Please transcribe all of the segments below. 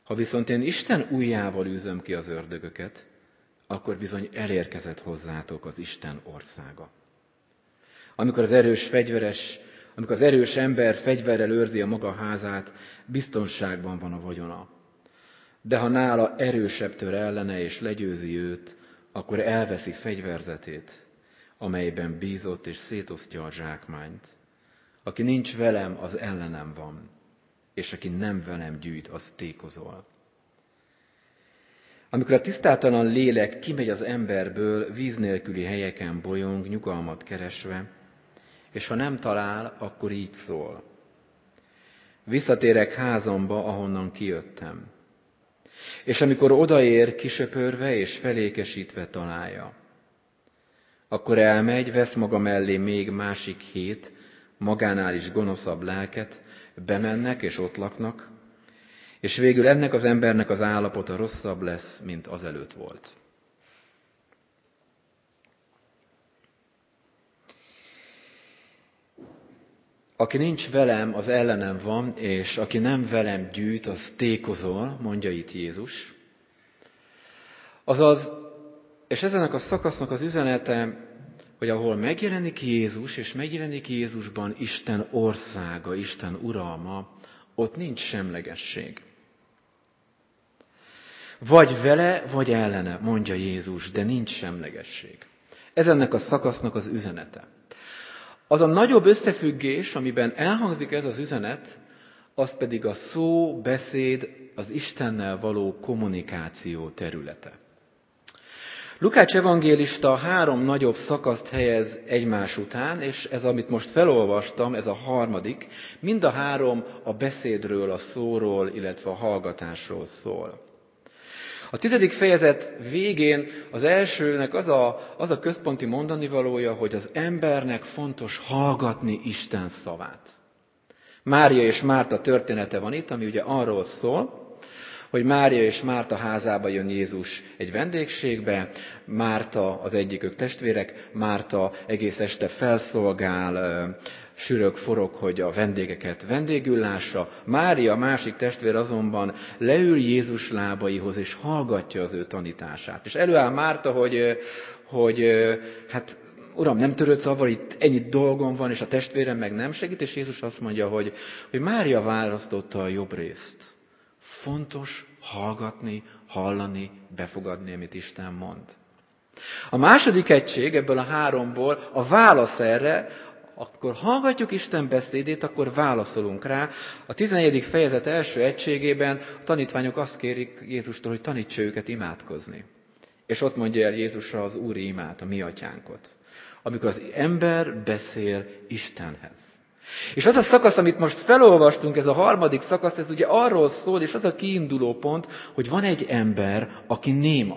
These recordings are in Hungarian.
Ha viszont én Isten ujjával űzöm ki az ördögöket, akkor bizony elérkezett hozzátok az Isten országa. Amikor az erős ember fegyverrel őrzi a maga házát, biztonságban van a vagyona. De ha nála erősebb tör ellene és legyőzi őt, akkor elveszi fegyverzetét, amelyben bízott, és szétosztja a zsákmányt. Aki nincs velem, az ellenem van, és aki nem velem gyűjt, az tékozol. Amikor a tisztátalan lélek kimegy az emberből, víz nélküli helyeken bolyong, nyugalmat keresve, és ha nem talál, akkor így szól. Visszatérek házamba, ahonnan kijöttem. És amikor odaér, kisöpörve és felékesítve találja. Akkor elmegy, vesz maga mellé még másik 7, magánál is gonoszabb lelket, bemennek és ott laknak, és végül ennek az embernek az állapota rosszabb lesz, mint azelőtt volt. Aki nincs velem, az ellenem van, és aki nem velem gyűjt, az tékozol, mondja itt Jézus. Azaz, és ezenek a szakasznak az üzenete, hogy ahol megjelenik Jézus, és megjelenik Jézusban Isten országa, Isten uralma, ott nincs semlegesség. Vagy vele, vagy ellene, mondja Jézus, de nincs semlegesség. Ez ennek a szakasznak az üzenete. Az a nagyobb összefüggés, amiben elhangzik ez az üzenet, az pedig a szó, beszéd, az Istennel való kommunikáció területe. Lukács evangélista 3 nagyobb szakaszt helyez egymás után, és ez, amit most felolvastam, ez a 3, mind a 3 a beszédről, a szóról, illetve a hallgatásról szól. A 10. fejezet végén az elsőnek az a központi mondanivalója, hogy az embernek fontos hallgatni Isten szavát. Mária és Márta története van itt, ami ugye arról szól, hogy Mária és Márta házába jön Jézus egy vendégségbe, Márta, az egyikük testvérek, Márta egész este felszolgál, sürög, forog, hogy a vendégeket vendégül lássa. Mária, a másik testvér azonban leül Jézus lábaihoz, és hallgatja az ő tanítását. És előáll Márta, hogy hát Uram, nem törődsz avval, itt ennyi dolgom van, és a testvérem meg nem segít, és Jézus azt mondja, hogy Mária választotta a jobb részt. Fontos hallgatni, hallani, befogadni, amit Isten mond. A második egység ebből a 3-ból a válasz erre, akkor hallgatjuk Isten beszédét, akkor válaszolunk rá. A 14. fejezet első egységében a tanítványok azt kérik Jézustól, hogy tanítsa őket imádkozni. És ott mondja el Jézusra az Úri imát, a mi atyánkot, amikor az ember beszél Istenhez. És az a szakasz, amit most felolvastunk, ez a 3. szakasz, ez ugye arról szól, és az a kiinduló pont, hogy van egy ember, aki néma.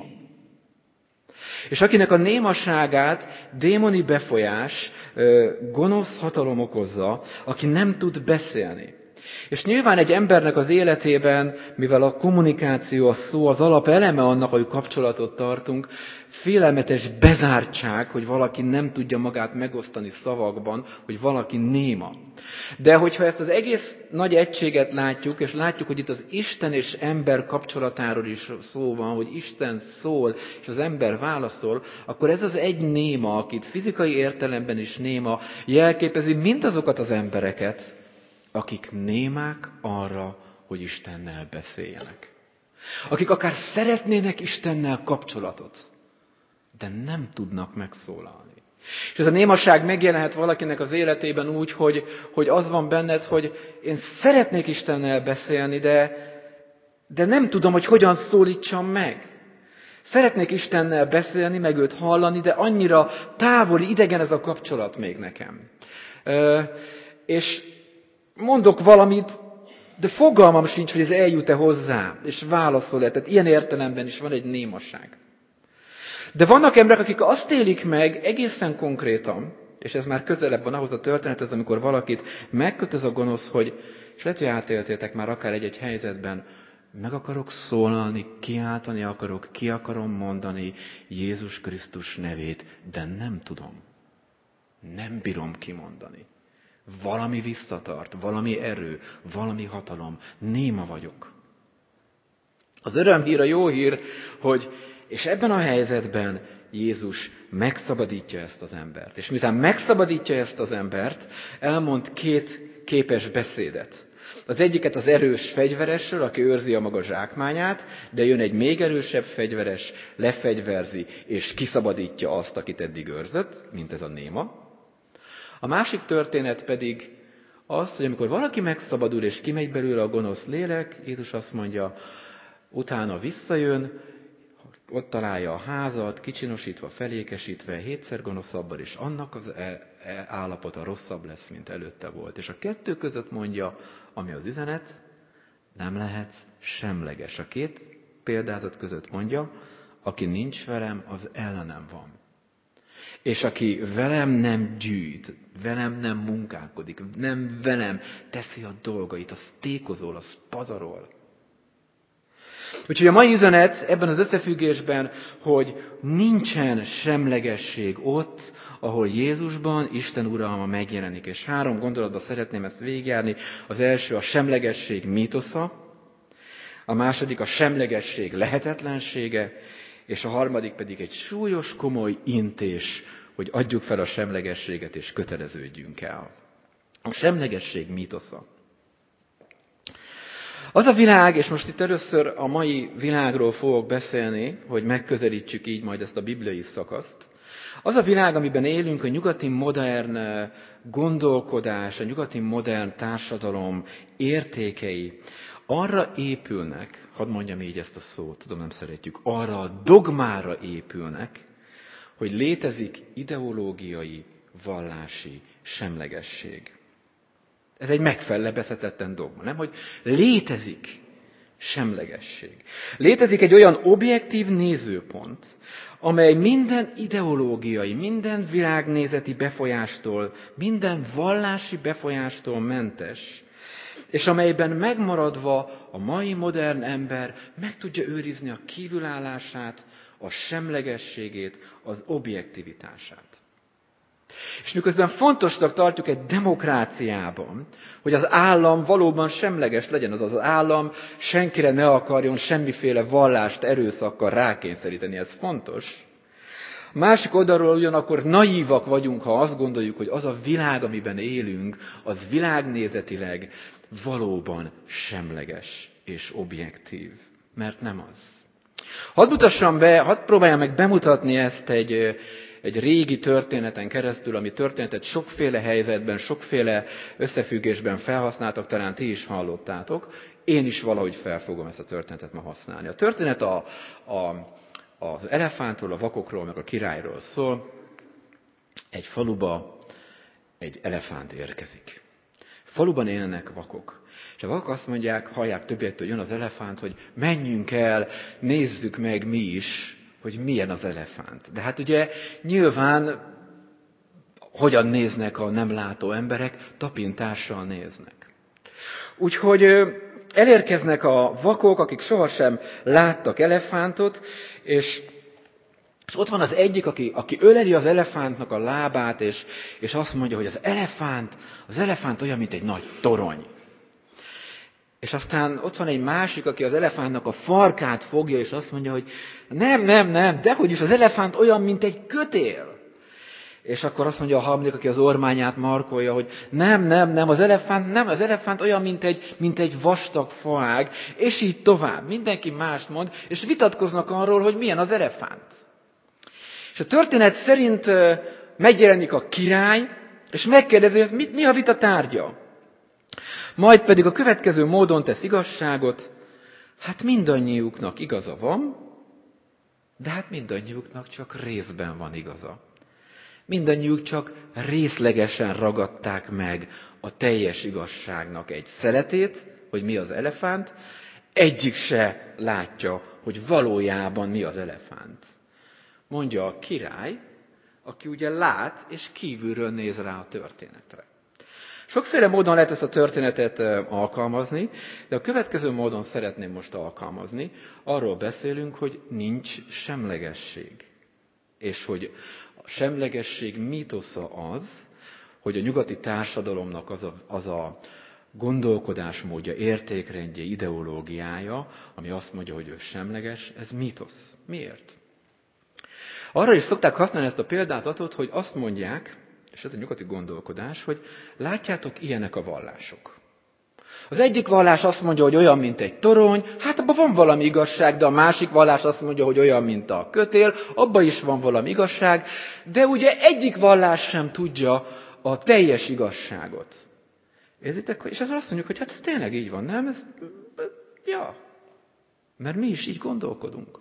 És akinek a némaságát démoni befolyás, gonosz hatalom okozza, aki nem tud beszélni. És nyilván egy embernek az életében, mivel a kommunikáció, a szó az alapeleme annak, hogy kapcsolatot tartunk, félelmetes bezártság, hogy valaki nem tudja magát megosztani szavakban, hogy valaki néma. De hogyha ezt az egész nagy egységet látjuk, és látjuk, hogy itt az Isten és ember kapcsolatáról is szó van, hogy Isten szól, és az ember válaszol, akkor ez az egy néma, akit fizikai értelemben is néma, jelképezi mindazokat az embereket, akik némák arra, hogy Istennel beszéljenek. Akik akár szeretnének Istennel kapcsolatot, de nem tudnak megszólalni. És ez a némaság megjelenhet valakinek az életében úgy, hogy az van benned, hogy én szeretnék Istennel beszélni, de nem tudom, hogy hogyan szólítsam meg. Szeretnék Istennel beszélni, meg őt hallani, de annyira távoli, idegen ez a kapcsolat még nekem. És mondok valamit, de fogalmam sincs, hogy ez eljut-e hozzá, és válaszol-e. Tehát ilyen értelemben is van egy némaság. De vannak emberek, akik azt élik meg egészen konkrétan, és ez már közelebb van ahhoz a történethez, amikor valakit megköt ez a gonosz, és lehet, hogy átéltétek már akár egy helyzetben, meg akarok szólalni, kiáltani akarok, ki akarom mondani Jézus Krisztus nevét, de nem tudom. Nem bírom kimondani. Valami visszatart, valami erő, valami hatalom. Néma vagyok. Az örömhír, a jó hír, hogy és ebben a helyzetben Jézus megszabadítja ezt az embert. És miután megszabadítja ezt az embert, elmond két képes beszédet. Az egyiket az erős fegyveresről, aki őrzi a maga zsákmányát, de jön egy még erősebb fegyveres, lefegyverzi és kiszabadítja azt, akit eddig őrzött, mint ez a néma. A másik történet pedig az, hogy amikor valaki megszabadul és kimegy belőle a gonosz lélek, Jézus azt mondja, utána visszajön, ott találja a házat, kicsinosítva, felékesítve, 7-szer gonoszabban, és annak az állapota rosszabb lesz, mint előtte volt. És a kettő között mondja, ami az üzenet, nem lehetsz semleges. A két példázat között mondja, aki nincs velem, az ellenem van. És aki velem nem gyűjt, velem nem munkálkodik, nem velem teszi a dolgait, az tékozol, az pazarol. Úgyhogy a mai üzenet ebben az összefüggésben, hogy nincsen semlegesség ott, ahol Jézusban Isten uralma megjelenik. És 3 gondolatban szeretném ezt végigjárni. Az első a semlegesség mítosza, a második a semlegesség lehetetlensége, és a harmadik pedig egy súlyos, komoly intés, hogy adjuk fel a semlegességet és köteleződjünk el. A semlegesség mítosza. Az a világ, és most itt először a mai világról fogok beszélni, hogy megközelítsük így majd ezt a bibliai szakaszt. Az a világ, amiben élünk, a nyugati modern gondolkodás, a nyugati modern társadalom értékei arra épülnek, hadd mondjam így ezt a szót, tudom nem szeretjük, arra a dogmára épülnek, hogy létezik ideológiai, vallási semlegesség. Ez egy megfelebezhetetlen dogma, nem? Hogy létezik semlegesség. Létezik egy olyan objektív nézőpont, amely minden ideológiai, minden világnézeti befolyástól, minden vallási befolyástól mentes, és amelyben megmaradva a mai modern ember meg tudja őrizni a kívülállását, a semlegességét, az objektivitását. És miközben fontosnak tartjuk egy demokráciában, hogy az állam valóban semleges legyen, azaz az állam senkire ne akarjon semmiféle vallást erőszakkal rákényszeríteni, ez fontos. A másik oldalról ugyanakkor naívak vagyunk, ha azt gondoljuk, hogy az a világ, amiben élünk, az világnézetileg valóban semleges és objektív, mert nem az. Hadd próbáljam meg bemutatni ezt egy régi történeten keresztül, ami történetet sokféle helyzetben, sokféle összefüggésben felhasználtak, talán ti is hallottátok. Én is valahogy fel fogom ezt a történetet ma használni. A történet az elefántról, a vakokról, meg a királyról szól. Egy faluba egy elefánt érkezik. Faluban élnek vakok. És a vakok azt mondják, hallják többiektől, jön az elefánt, hogy menjünk el, nézzük meg mi is, hogy milyen az elefánt. De hát ugye nyilván hogyan néznek a nem látó emberek, tapintással néznek. Úgyhogy elérkeznek a vakok, akik sohasem láttak elefántot, és ott van az egyik, aki öleli az elefántnak a lábát, és azt mondja, hogy az elefánt olyan, mint egy nagy torony. És aztán ott van egy másik, aki az elefántnak a farkát fogja, és azt mondja, hogy nem, dehogy is az elefánt olyan, mint egy kötél. És akkor azt mondja a harmadik, aki az ormányát markolja, hogy nem, az elefánt olyan, mint egy vastag faág, és így tovább. Mindenki mást mond, és vitatkoznak arról, hogy milyen az elefánt. És a történet szerint megjelenik a király, és megkérdezi, hogy mi a vita tárgya. Majd pedig a következő módon tesz igazságot, hát mindannyiuknak igaza van, de hát mindannyiuknak csak részben van igaza. Mindannyiuk csak részlegesen ragadták meg a teljes igazságnak egy szeletét, hogy mi az elefánt, egyik se látja, hogy valójában mi az elefánt. Mondja a király, aki ugye lát, és kívülről néz rá a történetre. Sokféle módon lehet ezt a történetet alkalmazni, de a következő módon szeretném most alkalmazni. Arról beszélünk, hogy nincs semlegesség. És hogy a semlegesség mítosza az, hogy a nyugati társadalomnak az a gondolkodásmódja, értékrendje, ideológiája, ami azt mondja, hogy ő semleges, ez mítosz. Miért? Arra is szokták használni ezt a példázatot, hogy azt mondják, és ez a nyugati gondolkodás, hogy látjátok, ilyenek a vallások. Az egyik vallás azt mondja, hogy olyan, mint egy torony, hát abban van valami igazság, de a másik vallás azt mondja, hogy olyan, mint a kötél, abban is van valami igazság, de ugye egyik vallás sem tudja a teljes igazságot. Érzitek? És azt mondjuk, hogy hát ez tényleg így van, nem? Ja, mert mi is így gondolkodunk.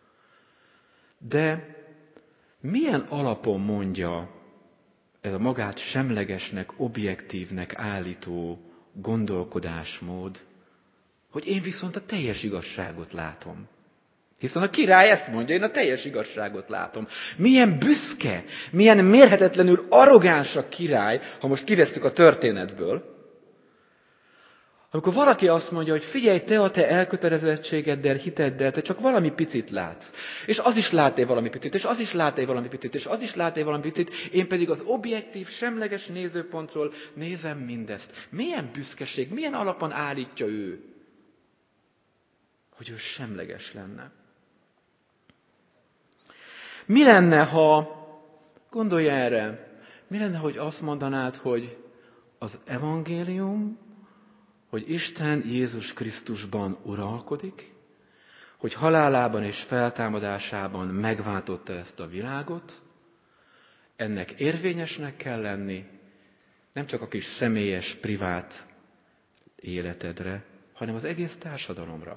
De milyen alapon mondja ez a magát semlegesnek, objektívnek állító gondolkodásmód, hogy én viszont a teljes igazságot látom. Hiszen a király ezt mondja, én a teljes igazságot látom. Milyen büszke, milyen mérhetetlenül arrogáns a király, ha most kivesszük a történetből, amikor valaki azt mondja, hogy figyelj, te a te elkötelezettségeddel, hiteddel, te csak valami picit látsz. És az is lát valami picit, és az is lát valami picit, és az is lát valami picit, én pedig az objektív, semleges nézőpontról nézem mindezt. Milyen büszkeség, milyen alapon állítja ő, hogy ő semleges lenne. Mi lenne, ha, gondolj erre, mi lenne, hogy azt mondanád, hogy az evangélium, hogy Isten Jézus Krisztusban uralkodik, hogy halálában és feltámadásában megváltotta ezt a világot, ennek érvényesnek kell lenni, nem csak a kis személyes, privát életedre, hanem az egész társadalomra.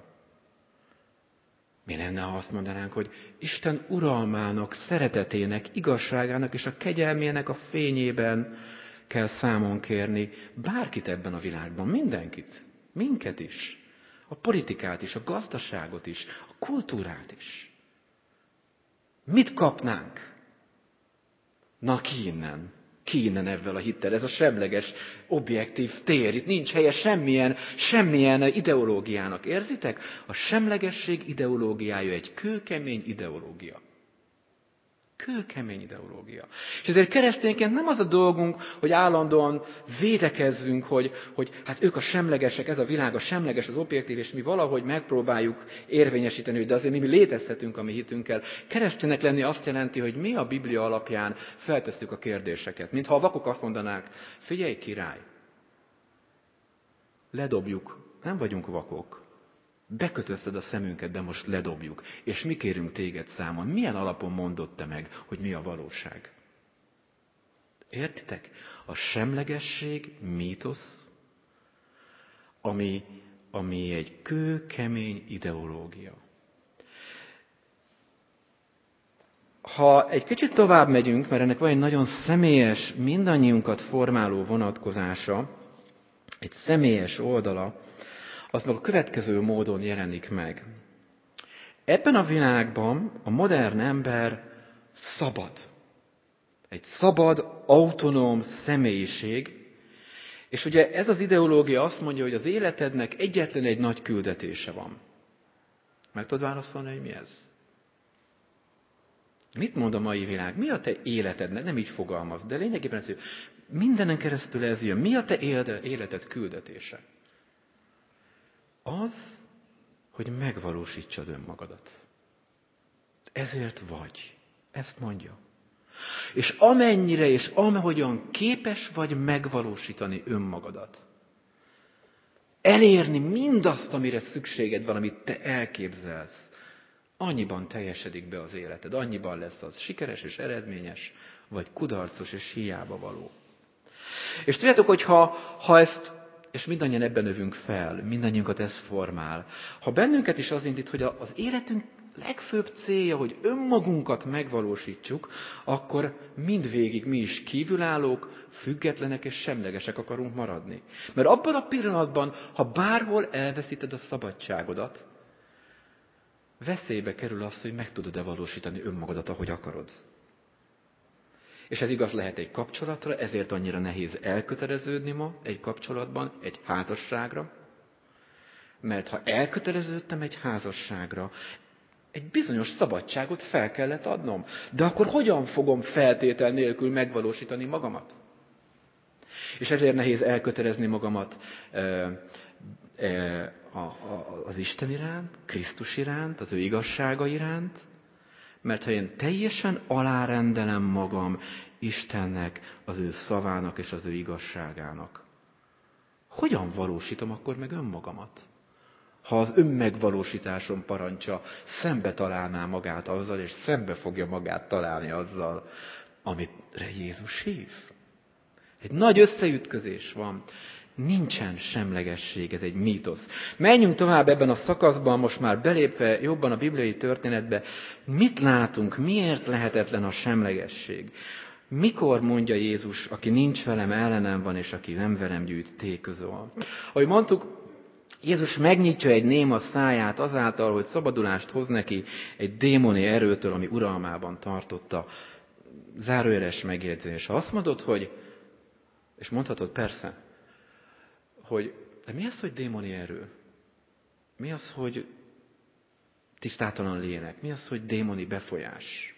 Mi lenne, ha azt mondanánk, hogy Isten uralmának, szeretetének, igazságának és a kegyelmének a fényében kell számon kérni bárkit ebben a világban, mindenkit, minket is, a politikát is, a gazdaságot is, a kultúrát is. Mit kapnánk? Na ki innen? Ki innen ezzel a hittel? Ez a semleges, objektív tér. Itt nincs helye semmilyen ideológiának. Érzitek? A semlegesség ideológiája egy kőkemény ideológia. Kőkemény ideológia. És ezért keresztényként nem az a dolgunk, hogy állandóan védekezzünk, hogy hát ők a semlegesek, ez a világ a semleges, az objektív, és mi valahogy megpróbáljuk érvényesíteni, de azért mi létezhetünk a mi hitünkkel. Kereszténynek lenni azt jelenti, hogy mi a Biblia alapján feltesszük a kérdéseket. Mintha a vakok azt mondanák, figyelj király, ledobjuk, nem vagyunk vakok. Bekötözted a szemünket, de most ledobjuk. És mi kérünk téged számon? Milyen alapon mondod te meg, hogy mi a valóság? Értitek? A semlegesség mítosz, ami egy kőkemény ideológia. Ha egy kicsit tovább megyünk, mert ennek van egy nagyon személyes, mindannyiunkat formáló vonatkozása, egy személyes oldala, az meg a következő módon jelenik meg. Ebben a világban a modern ember szabad. Egy szabad, autonóm személyiség, és ugye ez az ideológia azt mondja, hogy az életednek egyetlen egy nagy küldetése van. Meg tudod válaszolni, hogy mi ez? Mit mond a mai világ? Mi a te életednek? Nem így fogalmaz, de lényegében ez, hogy mindenen keresztül ez jön. Mi a te életed küldetése? Az, hogy megvalósítsad önmagadat. Ezért vagy. Ezt mondja. És amennyire és amahogyan képes vagy megvalósítani önmagadat. Elérni mindazt, amire szükséged van, amit te elképzelsz. Annyiban teljesedik be az életed. Annyiban lesz az sikeres és eredményes, vagy kudarcos és hiába való. És tudjátok, hogy ha ezt, és mindannyian ebben növünk fel, mindannyiunkat ez formál, ha bennünket is az indít, hogy az életünk legfőbb célja, hogy önmagunkat megvalósítsuk, akkor mindvégig mi is kívülállók, függetlenek és semlegesek akarunk maradni. Mert abban a pillanatban, ha bárhol elveszíted a szabadságodat, veszélybe kerül az, hogy meg tudod-e valósítani önmagadat, ahogy akarod. És ez igaz lehet egy kapcsolatra, ezért annyira nehéz elköteleződni ma egy kapcsolatban, egy házasságra. Mert ha elköteleződtem egy házasságra, egy bizonyos szabadságot fel kellett adnom. De akkor hogyan fogom feltétel nélkül megvalósítani magamat? És ezért nehéz elkötelezni magamat az Isten iránt, Krisztus iránt, az ő igazsága iránt, mert ha én teljesen alárendelem magam Istennek, az ő szavának és az ő igazságának, hogyan valósítom akkor meg önmagamat? Ha az önmegvalósításom parancsa szembe találná magát azzal, és szembe fogja magát találni azzal, amire Jézus hív. Egy nagy összeütközés van. Nincsen semlegesség, ez egy mítosz. Menjünk tovább ebben a szakaszban, most már belépve jobban a bibliai történetbe. Mit látunk? Miért lehetetlen a semlegesség? Mikor mondja Jézus, aki nincs velem, ellenem van, és aki nem velem gyűjt, tékozol? Ahogy mondtuk, Jézus megnyitja egy néma száját azáltal, hogy szabadulást hoz neki egy démoni erőtől, ami uralmában tartotta. Zárójeles megjegyzés. Ha azt mondod, hogy, és mondhatod persze, hogy de mi az, hogy démoni erő? Mi az, hogy tisztátalan lélek? Mi az, hogy démoni befolyás?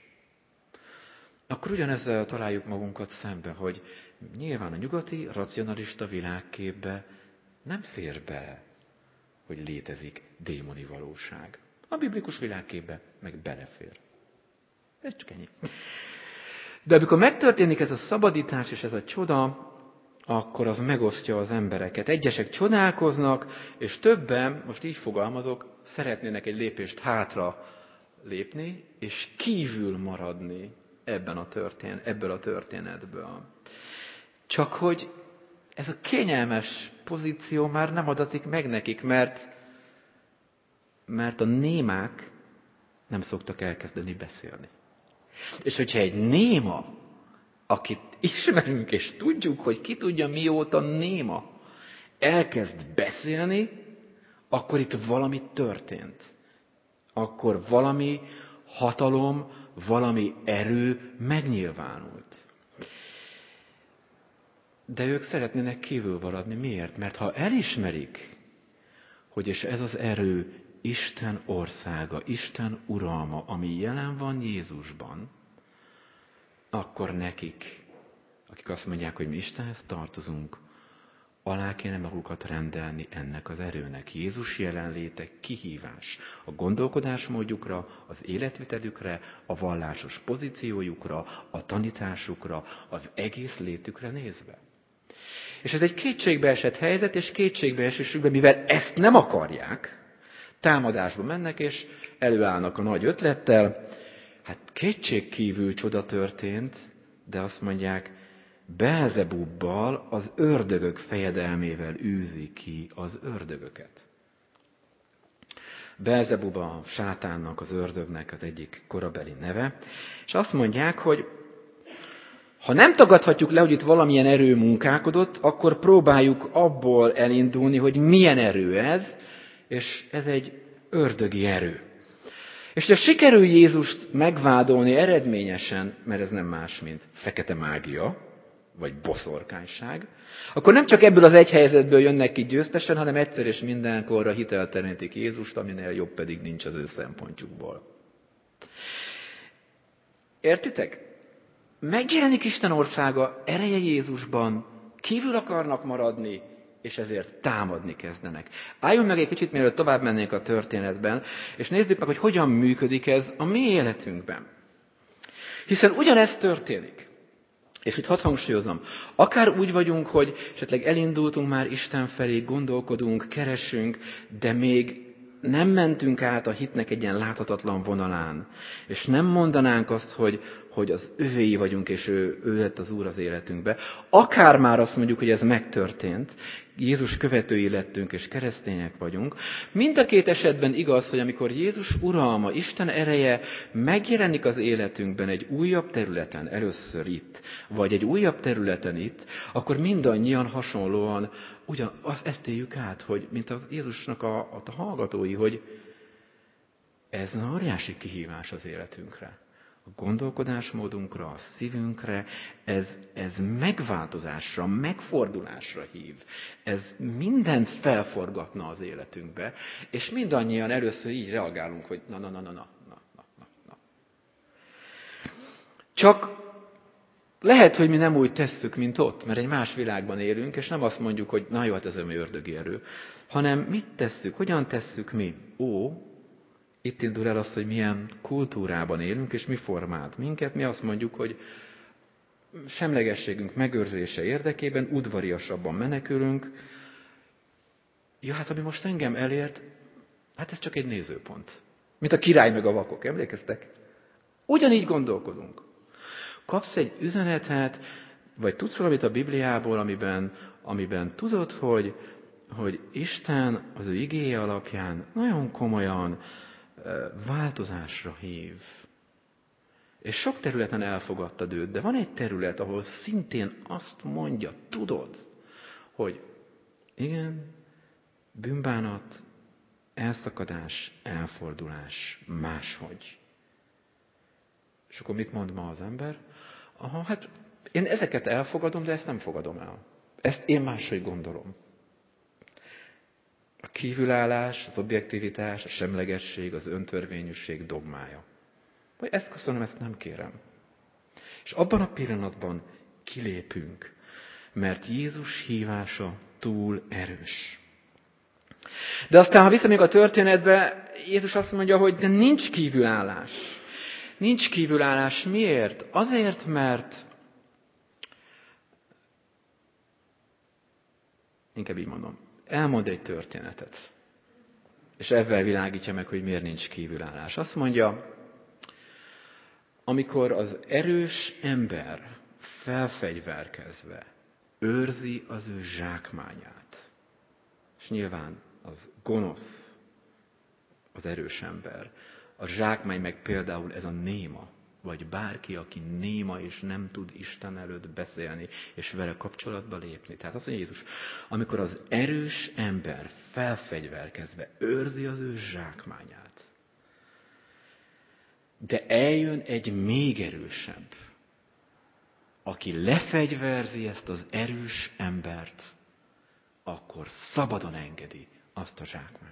Akkor ugyanezzel találjuk magunkat szembe, hogy nyilván a nyugati, racionalista világképbe nem fér bele, hogy létezik démoni valóság. A biblikus világképbe meg belefér. Ez csak ennyi. De amikor megtörténik ez a szabadítás és ez a csoda, akkor az megosztja az embereket. Egyesek csodálkoznak, és többen, most így fogalmazok, szeretnének egy lépést hátra lépni, és kívül maradni ebből a történetből. Csak hogy ez a kényelmes pozíció már nem adatik meg nekik, mert a némák nem szoktak elkezdeni beszélni. És hogyha egy néma, akit ismerünk és tudjuk, hogy ki tudja mióta néma, elkezd beszélni, akkor itt valami történt. Akkor valami hatalom, valami erő megnyilvánult. De ők szeretnének kívül maradni. Miért? Mert ha elismerik, hogy és ez az erő Isten országa, Isten uralma, ami jelen van Jézusban, akkor nekik, akik azt mondják, hogy mi Istenhez tartozunk, alá kéne magukat rendelni ennek az erőnek. Jézus jelenléte kihívás a gondolkodásmódjukra, az életvitelükre, a vallásos pozíciójukra, a tanításukra, az egész létükre nézve. És ez egy kétségbeesett helyzet, és kétségbeesésükben, mivel ezt nem akarják, támadásba mennek, és előállnak a nagy ötlettel. Hát kétségkívül csoda történt, de azt mondják, Beelzebubbal, az ördögök fejedelmével űzi ki az ördögöket. Beelzebub a sátánnak, az ördögnek az egyik korabeli neve, és azt mondják, hogy ha nem tagadhatjuk le, hogy itt valamilyen erő munkálkodott, akkor próbáljuk abból elindulni, hogy milyen erő ez, és ez egy ördögi erő. És ha sikerül Jézust megvádolni eredményesen, mert ez nem más, mint fekete mágia, vagy boszorkányság, akkor nem csak ebből az egy helyzetből jönnek ki győztesen, hanem egyszer és mindenkorra hiteltelenítik Jézust, aminél jobb pedig nincs az ő szempontjukból. Értitek? Megjelenik Isten országa, ereje Jézusban, kívül akarnak maradni, és ezért támadni kezdenek. Álljunk meg egy kicsit, mielőtt tovább mennénk a történetben, és nézzük meg, hogy hogyan működik ez a mi életünkben. Hiszen ugyanezt történik. És itt hadd hangsúlyozom, akár úgy vagyunk, hogy esetleg elindultunk már Isten felé, gondolkodunk, keresünk, de még nem mentünk át a hitnek egy ilyen láthatatlan vonalán. És nem mondanánk azt, hogy az övéi vagyunk, és ő lett az Úr az életünkbe. Akár már azt mondjuk, hogy ez megtörtént, Jézus követői lettünk, és keresztények vagyunk. Mind a két esetben igaz, hogy amikor Jézus uralma, Isten ereje megjelenik az életünkben egy újabb területen, először itt, vagy egy újabb területen itt, akkor mindannyian hasonlóan ezt éljük át, hogy mint az Jézusnak a hallgatói, hogy ez óriási kihívás az életünkre. A gondolkodásmódunkra, a szívünkre, ez megváltozásra, megfordulásra hív. Ez mindent felforgatna az életünkbe, és mindannyian először így reagálunk, hogy na. Csak Lehet, hogy mi nem úgy tesszük, mint ott, mert egy más világban élünk, és nem azt mondjuk, hogy na jó, hát ez a ördögi erő, hanem mit tesszük, hogyan tesszük mi? Itt indul el az, hogy milyen kultúrában élünk, és mi formált minket. Mi azt mondjuk, hogy semlegességünk megőrzése érdekében udvariasabban menekülünk. Ja, hát ami most engem elért, hát ez csak egy nézőpont. Mint a király meg a vakok, emlékeztek? Ugyanígy gondolkodunk. Kapsz egy üzenetet, vagy tudsz valamit a Bibliából, amiben tudod, hogy Isten az ő igéje alapján nagyon komolyan változásra hív. És sok területen elfogadtad őt, de van egy terület, ahol szintén azt mondja, tudod, hogy igen, bűnbánat, elszakadás, elfordulás, máshogy. És akkor mit mond ma az ember? Hát én ezeket elfogadom, de ezt nem fogadom el. Ezt én máshogy gondolom. A kívülállás, az objektivitás, a semlegesség, az öntörvényűség dogmája. Vagy ezt köszönöm, ezt nem kérem. És abban a pillanatban kilépünk, mert Jézus hívása túl erős. De aztán, ha visszamegyünk a történetbe, Jézus azt mondja, hogy de nincs kívülállás. Nincs kívülállás. Miért? Azért, mert inkább így mondom, elmond egy történetet. És ebben világítja meg, hogy miért nincs kívülállás. Azt mondja, amikor az erős ember felfegyverkezve őrzi az ő zsákmányát, és nyilván az gonosz, az erős ember, a zsákmány meg például ez a néma, vagy bárki, aki néma és nem tud Isten előtt beszélni, és vele kapcsolatba lépni. Tehát azt mondja Jézus, amikor az erős ember felfegyverkezve őrzi az ő zsákmányát, de eljön egy még erősebb, aki lefegyverzi ezt az erős embert, akkor szabadon engedi azt a zsákmányt.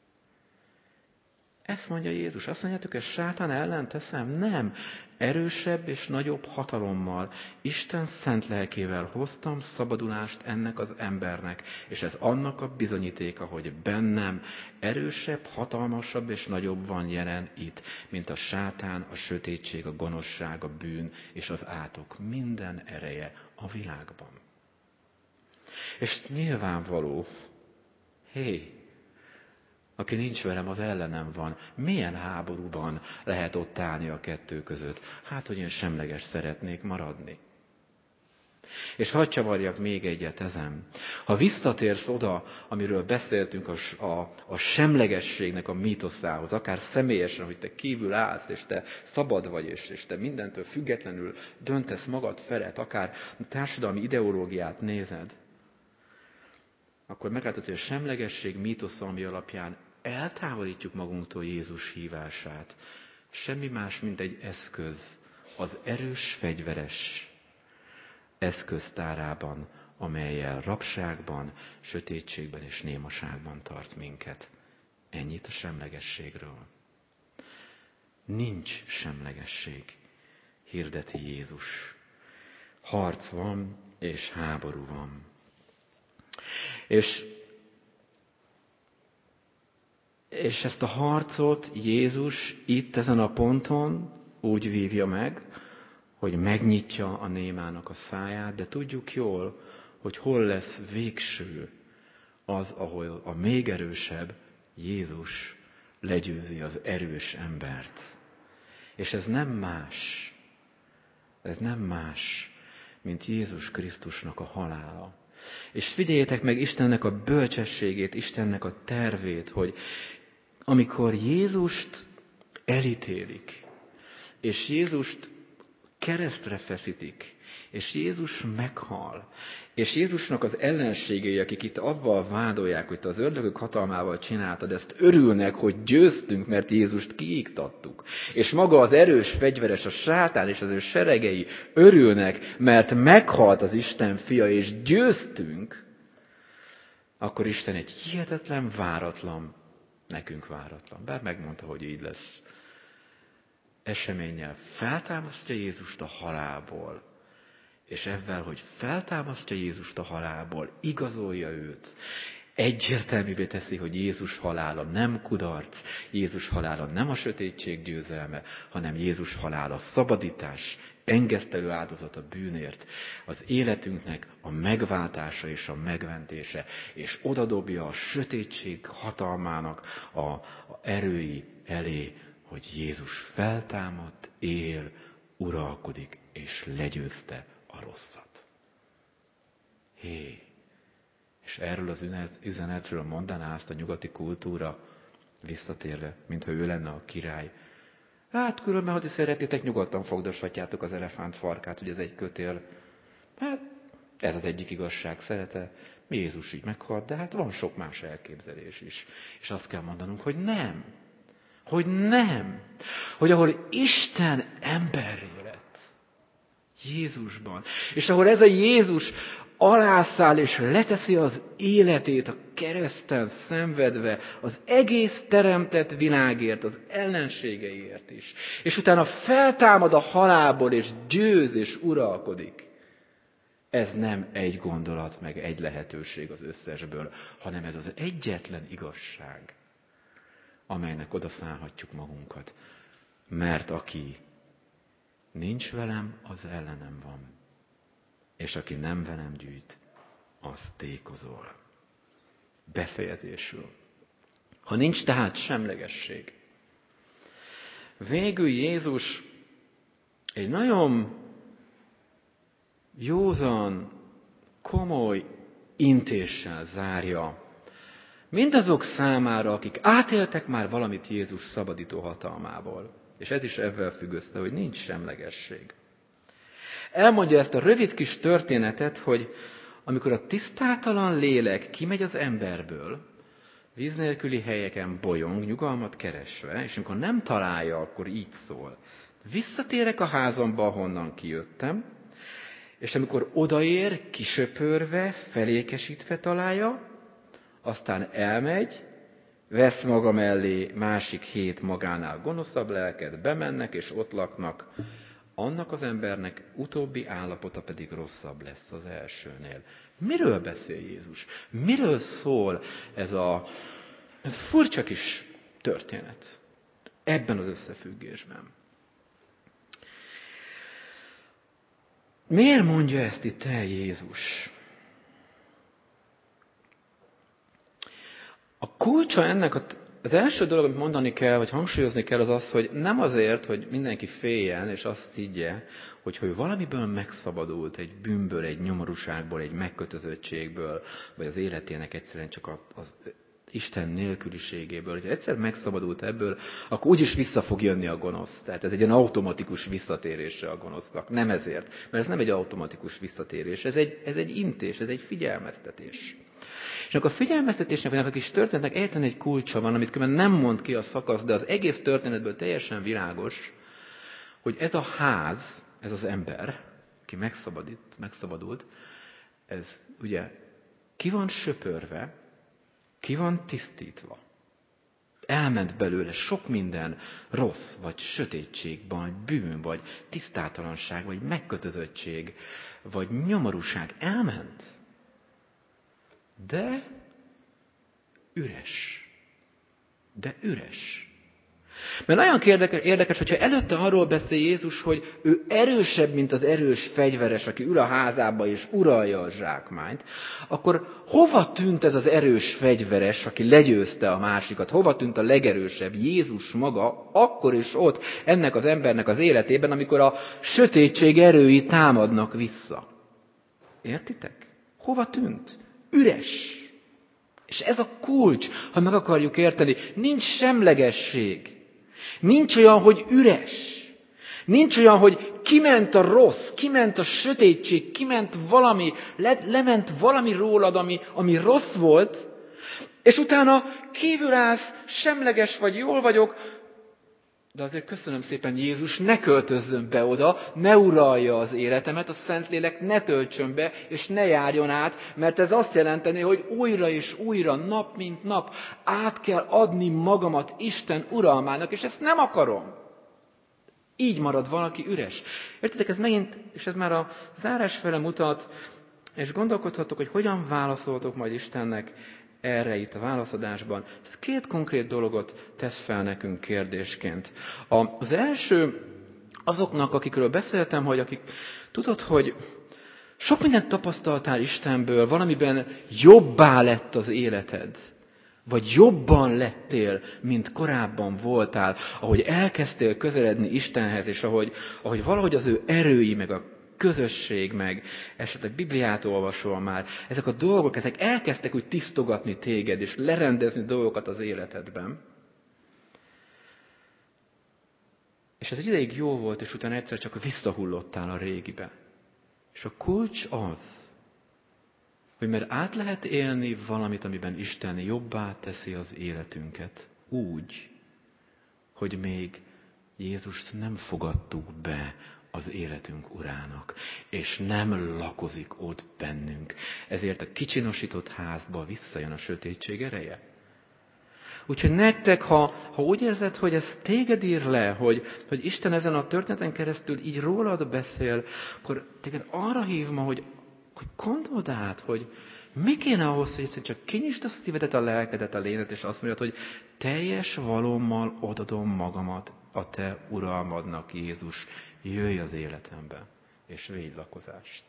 Ezt mondja Jézus. Azt mondjátok, hogy sátán ellen teszem? Nem. Erősebb és nagyobb hatalommal, Isten szent lelkével hoztam szabadulást ennek az embernek, és ez annak a bizonyítéka, hogy bennem erősebb, hatalmasabb és nagyobb van jelen itt, mint a sátán, a sötétség, a gonoszság, a bűn és az átok. Minden ereje a világban. És nyilvánvaló, aki nincs velem, az ellenem van. Milyen háborúban lehet ott állni a kettő között? Hát, hogy én semleges szeretnék maradni. És hadd csavarjak még egyet ezen. Ha visszatérsz oda, amiről beszéltünk, a semlegességnek a mítoszához, akár személyesen, hogy te kívül állsz, és te szabad vagy, és te mindentől függetlenül döntesz magad felett, akár társadalmi ideológiát nézed, akkor meglátod, hogy a semlegesség mítosza, ami alapján eltávolítjuk magunktól Jézus hívását. Semmi más, mint egy eszköz az erős, fegyveres eszköztárában, amellyel rabságban, sötétségben és némaságban tart minket. Ennyit a semlegességről. Nincs semlegesség, hirdeti Jézus. Harc van, és háború van. És ezt a harcot Jézus itt ezen a ponton úgy vívja meg, hogy megnyitja a némának a száját, de tudjuk jól, hogy hol lesz végső az, ahol a még erősebb Jézus legyőzi az erős embert. És ez nem más, mint Jézus Krisztusnak a halála. És figyeljétek meg Istennek a bölcsességét, Istennek a tervét, hogy amikor Jézust elítélik, és Jézust keresztre feszítik, és Jézus meghal, és Jézusnak az ellenségei, akik itt avval vádolják, hogy te az ördögök hatalmával csináltad, ezt örülnek, hogy győztünk, mert Jézust kiiktattuk. És maga az erős fegyveres, a sátán és az ő seregei örülnek, mert meghalt az Isten fia, és győztünk, akkor Isten egy hihetetlen, váratlan, nekünk váratlan, bár megmondta, hogy így lesz, eseménnyel feltámasztja Jézust a halálból, És ezzel, hogy feltámasztja Jézust a halálból, igazolja őt, egyértelművé teszi, hogy Jézus halála nem kudarc, Jézus halála nem a sötétség győzelme, hanem Jézus halála szabadítás, engesztelő áldozat a bűnért, az életünknek a megváltása és a megmentése, és odadobja a sötétség hatalmának a erői elé, hogy Jézus feltámadt, él, uralkodik, és legyőzte a rosszat. És erről az üzenetről mondaná azt a nyugati kultúra visszatérve, mintha ő lenne a király. Hát különben, ha ti szeretitek, nyugodtan fogdoshatjátok az elefánt farkát, hogy ez egy kötél. Hát ez az egyik igazság, szerete. Jézus így meghalt, de hát van sok más elképzelés is. És azt kell mondanunk, hogy nem. Hogy nem. Hogy ahol Isten emberré lett, Jézusban, és ahol ez a Jézus alászáll és leteszi az életét a kereszten szenvedve az egész teremtett világért, az ellenségeiért is. És utána feltámad a halálból, és győz és uralkodik. Ez nem egy gondolat, meg egy lehetőség az összesből, hanem ez az egyetlen igazság, amelynek odaszállhatjuk magunkat. Mert aki nincs velem, az ellenem van. És aki nem velem gyűjt, az tékozol. Befejezésül. Ha nincs tehát semlegesség, végül Jézus egy nagyon józan, komoly intéssel zárja mindazok számára, akik átéltek már valamit Jézus szabadító hatalmából. És ez is ebben függ össze, hogy nincs semlegesség. Elmondja ezt a rövid kis történetet, hogy amikor a tisztátalan lélek kimegy az emberből, víz nélküli helyeken bolyong, nyugalmat keresve, és amikor nem találja, akkor így szól. Visszatérek a házamba, ahonnan kijöttem, és amikor odaér, kisöpörve, felékesítve találja, aztán elmegy, vesz maga mellé másik 7 magánál gonoszabb lelket, bemennek és ott laknak, annak az embernek utóbbi állapota pedig rosszabb lesz az elsőnél. Miről beszél Jézus? Miről szól ez a furcsa kis történet ebben az összefüggésben? Miért mondja ezt itt el Jézus? A kulcsa ennek az első dolog, amit mondani kell, vagy hangsúlyozni kell, az az, hogy nem azért, hogy mindenki féljen, és azt higgye, hogy valamiből megszabadult, egy bűnből, egy nyomorúságból, egy megkötözöttségből, vagy az életének egyszerűen csak az Isten nélküliségéből, hogyha egyszer megszabadult ebből, akkor úgyis vissza fog jönni a gonosz. Tehát ez egy ilyen automatikus visszatérése a gonosznak. Nem ezért, mert ez nem egy automatikus visszatérés, ez egy intés, ez egy figyelmeztetés. És akkor a figyelmeztetésnek, vagy a kis történetnek egyetlen egy kulcsa van, amit különben nem mond ki a szakasz, de az egész történetből teljesen világos, hogy ez a ház, ez az ember, aki megszabadult, ez ugye ki van söpörve, ki van tisztítva. Elment belőle sok minden rossz, vagy sötétség, vagy bűn, vagy tisztátalanság, vagy megkötözöttség, vagy nyomorúság. Elment. De üres. Mert nagyon érdekes, hogyha előtte arról beszél Jézus, hogy ő erősebb, mint az erős fegyveres, aki ül a házába és uralja a zsákmányt, akkor hova tűnt ez az erős fegyveres, aki legyőzte a másikat? Hova tűnt a legerősebb? Jézus maga, akkor is ott ennek az embernek az életében, amikor a sötétség erői támadnak vissza. Értitek? Hova tűnt? Üres. És ez a kulcs, ha meg akarjuk érteni, nincs semlegesség. Nincs olyan, hogy üres. Nincs olyan, hogy kiment a rossz, kiment a sötétség, kiment valami, lement valami rólad, ami rossz volt, és utána kívül állsz, semleges vagy, jól vagyok, de azért köszönöm szépen, Jézus, ne költözzön be oda, ne uralja az életemet, a Szentlélek ne töltsön be, és ne járjon át, mert ez azt jelenteni, hogy újra és újra, nap mint nap át kell adni magamat Isten uralmának, és ezt nem akarom. Így marad valaki üres. Értitek, ez megint, és ez már a zárás fele mutat, és gondolkodhatok, hogy hogyan válaszoltok majd Istennek erre itt a válaszadásban. Ez két konkrét dolgot tesz fel nekünk kérdésként. Az első azoknak, akikről beszéltem, hogy akik tudod, hogy sok mindent tapasztaltál Istenből, valamiben jobbá lett az életed, vagy jobban lettél, mint korábban voltál, ahogy elkezdtél közeledni Istenhez, és ahogy valahogy az ő erői, meg a közösség, meg esetleg Bibliát olvasol már, ezek a dolgok, ezek elkezdtek úgy tisztogatni téged, és lerendezni dolgokat az életedben. És ez egy ideig jó volt, és utána egyszer csak visszahullottál a régibe. És a kulcs az, hogy mert át lehet élni valamit, amiben Isten jobbá teszi az életünket, úgy, hogy még Jézust nem fogadtuk be az életünk urának, és nem lakozik ott bennünk. Ezért a kicsinosított házba visszajön a sötétség ereje. Úgyhogy nektek, ha úgy érzed, hogy ez téged ír le, hogy Isten ezen a történeten keresztül így rólad beszél, akkor téged arra hív ma, hogy gondold át, hogy mi kéne ahhoz, hogy egyszerűen csak kinyisd a szívedet, a lelkedet, a lényedet, és azt mondjad, hogy teljes valómmal odadom magamat a te uralmadnak, Jézus, jöjj az életembe, és védj lakozást.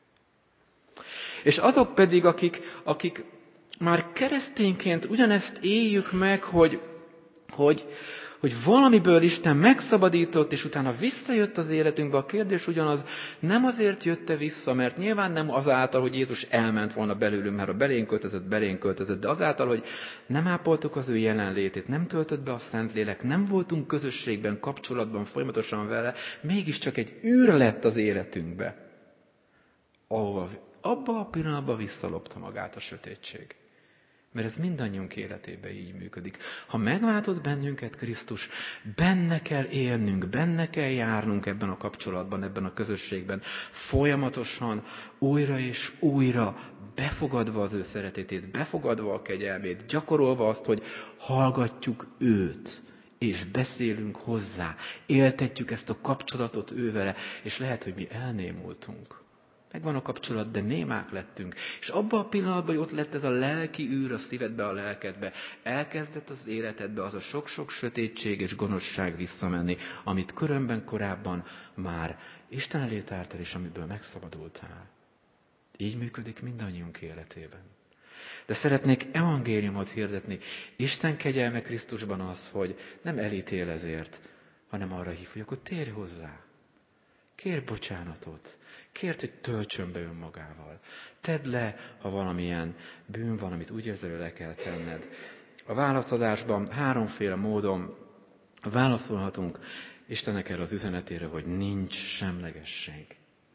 És azok pedig, akik már keresztényként ugyanezt éljük meg, hogy valamiből Isten megszabadított, és utána visszajött az életünkbe. A kérdés ugyanaz, nem azért jött-e vissza, mert nyilván nem azáltal, hogy Jézus elment volna belőlünk, mert ha belénk költözött, de azáltal, hogy nem ápoltuk az ő jelenlétét, nem töltött be a Szentlélek, nem voltunk közösségben, kapcsolatban folyamatosan vele, mégiscsak egy űr lett az életünkbe, ahova abba a pillanatban visszalopta magát a sötétség. Mert ez mindannyiunk életében így működik. Ha megváltott bennünket Krisztus, benne kell élnünk, benne kell járnunk ebben a kapcsolatban, ebben a közösségben, folyamatosan, újra és újra, befogadva az ő szeretetét, befogadva a kegyelmét, gyakorolva azt, hogy hallgatjuk őt, és beszélünk hozzá, éltetjük ezt a kapcsolatot ővele, és lehet, hogy mi elnémultunk. Megvan a kapcsolat, de némák lettünk. És abban a pillanatban, hogy ott lett ez a lelki űr a szívedbe, a lelkedbe, elkezdett az életedbe az a sok-sok sötétség és gonoszság visszamenni, amit különben korábban már Isten elé tártál, és amiből megszabadultál. Így működik mindannyiunk életében. De szeretnék evangéliumot hirdetni. Isten kegyelme Krisztusban az, hogy nem elítél ezért, hanem arra hív, hogy akkor térj hozzá. Kérj bocsánatot. Kérd, hogy töltsön be önmagával. Tedd le, ha valamilyen bűn van, amit úgy érzed, hogy le kell tenned. A válaszadásban háromféle módon válaszolhatunk Istennek erre az üzenetére, hogy nincs semlegesség.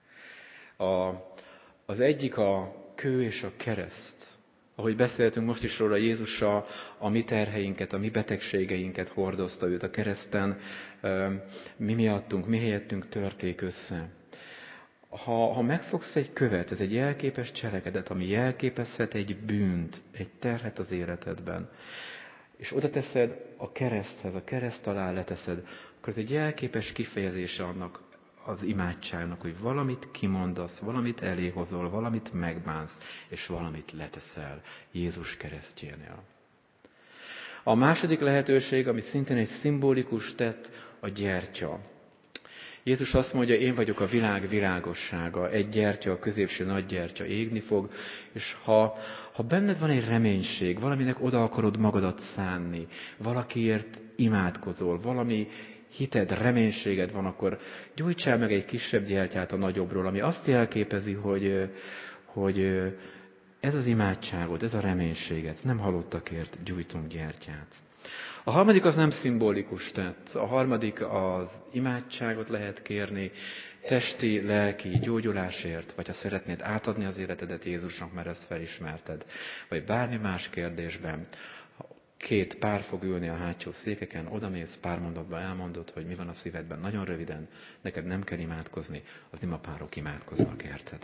Az egyik a kő és a kereszt. Ahogy beszéltünk most is róla, Jézus a mi terheinket, a mi betegségeinket hordozta, őt a kereszten, mi miattunk, mi helyettünk törték össze. Ha megfogsz egy követ, ez egy jelképes cselekedet, ami jelképezhet egy bűnt, egy terhet az életedben, és oda teszed a kereszthez, a kereszt alá leteszed, akkor ez egy jelképes kifejezése annak az imádságnak, hogy valamit kimondasz, valamit eléhozol, valamit megbánsz, és valamit leteszel Jézus keresztjénél. A második lehetőség, ami szintén egy szimbolikus tett, a gyertya. Jézus azt mondja, én vagyok a világ világossága, egy gyertya, a középső nagy gyertya égni fog, és ha benned van egy reménység, valaminek oda akarod magadat szánni, valakiért imádkozol, valami hited, reménységed van, akkor gyújtsál meg egy kisebb gyertyát a nagyobbról, ami azt jelképezi, hogy ez az imádságod, ez a reménységet, nem halottakért gyújtunk gyertyát. A harmadik az nem szimbolikus tett. A harmadik az imádságot lehet kérni, testi, lelki gyógyulásért, vagy ha szeretnéd átadni az életedet Jézusnak, mert ezt felismerted, vagy bármi más kérdésben. Két pár fog ülni a hátsó székeken, odamész, pár mondatban elmondod, hogy mi van a szívedben, nagyon röviden, neked nem kell imádkozni, az imapárok imádkoznak, érted?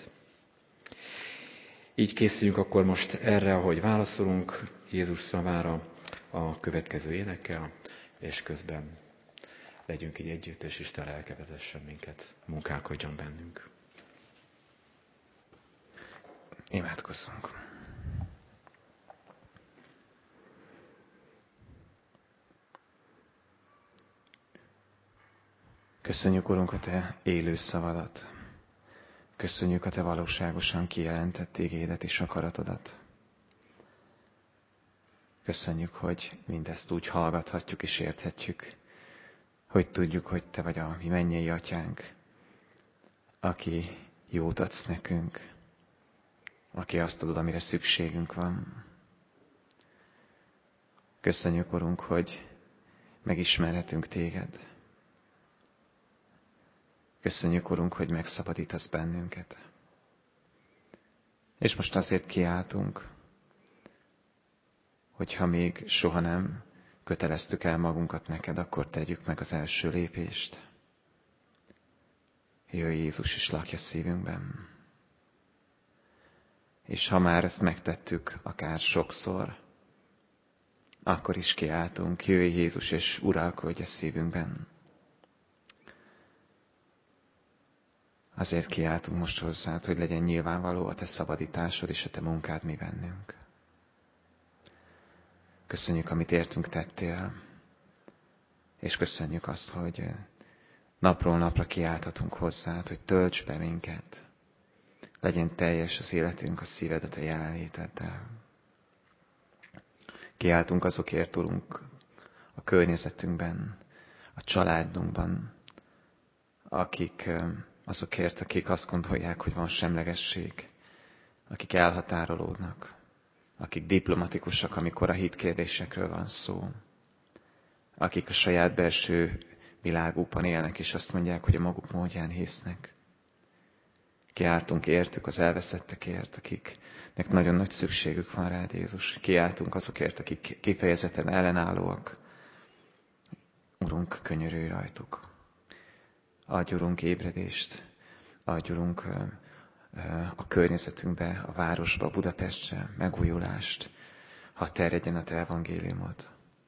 Így készüljünk akkor most erre, ahogy válaszolunk Jézus szavára a következő énekkel, és közben legyünk így együtt, és Isten lelke vezessen minket, munkálkodjon bennünk. Imádkozzunk. Köszönjük, Urunk, a Te élő szavadat. Köszönjük a Te valóságosan kijelentett igédet és akaratodat. Köszönjük, hogy mindezt úgy hallgathatjuk és érthetjük, hogy tudjuk, hogy Te vagy a mi mennyei Atyánk, aki jót adsz nekünk, aki azt adod, amire szükségünk van. Köszönjük, Urunk, hogy megismerhetünk Téged. Köszönjük, Urunk, hogy megszabadítasz bennünket. És most azért kiáltunk, hogyha még soha nem köteleztük el magunkat neked, akkor tegyük meg az első lépést. Jöjj Jézus, és lakj a szívünkben. És ha már ezt megtettük, akár sokszor, akkor is kiáltunk, jöjj Jézus, és uralkodj a szívünkben. Azért kiáltunk most hozzád, hogy legyen nyilvánvaló a Te szabadításod és a Te munkád mi bennünk. Köszönjük, amit értünk tettél, és köszönjük azt, hogy napról napra kiálthatunk hozzád, hogy tölts be minket. Legyen teljes az életünk a szívedet a jelenléteddel. Kiáltunk azokért, Urunk, a környezetünkben, a családunkban, azokért, akik azt gondolják, hogy van semlegesség, akik elhatárolódnak, akik diplomatikusak, amikor a hitkérdésekről van szó, akik a saját belső világukban élnek, és azt mondják, hogy a maguk módján hisznek. Kiáltunk értük az elveszettekért, akiknek nagyon nagy szükségük van rád, Jézus. Kiáltunk azokért, akik kifejezetten ellenállóak. Urunk, könyörülj rajtuk. Adj, Urunk, ébredést. Adj, Urunk, a környezetünkbe, a városba, Budapestre megújulást. Hadd terjedjen a Te evangéliumod.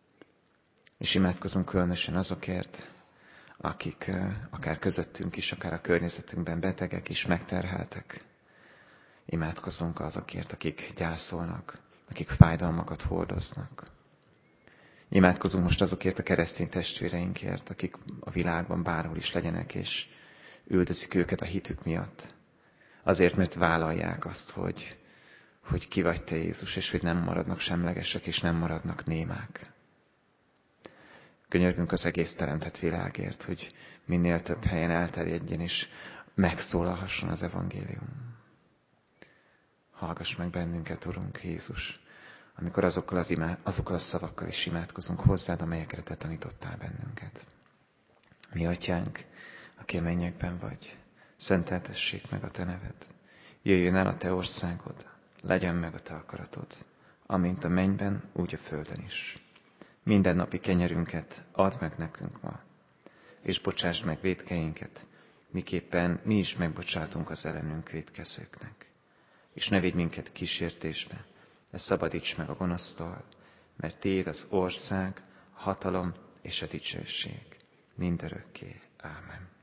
És imádkozunk különösen azokért, akik akár közöttünk is, akár a környezetünkben betegek is, megterheltek. Imádkozunk azokért, akik gyászolnak, akik fájdalmakat hordoznak. Imádkozunk most azokért a keresztény testvéreinkért, akik a világban bárhol is legyenek, és üldözik őket a hitük miatt. Azért, mert vállalják azt, hogy ki vagy Te, Jézus, és hogy nem maradnak semlegesek, és nem maradnak némák. Könyörgünk az egész teremtett világért, hogy minél több helyen elterjedjen, és megszólalhasson az evangélium. Hallgass meg bennünket, Urunk Jézus, amikor azokkal a szavakkal is imádkozunk hozzád, amelyekre Te tanítottál bennünket. Mi Atyánk, aki a mennyekben vagy, szenteltessék meg a Te neved. Jöjjön el a Te országod, legyen meg a Te akaratod, amint a mennyben, úgy a földön is. Mindennapi kenyerünket add meg nekünk ma, és bocsásd meg vétkeinket, miképpen mi is megbocsátunk az ellenünk vétkezőknek. És ne vigy minket kísértésbe, de szabadíts meg a gonosztól, mert Tiéd az ország, a hatalom és a dicsőség mindörökké. Ámen.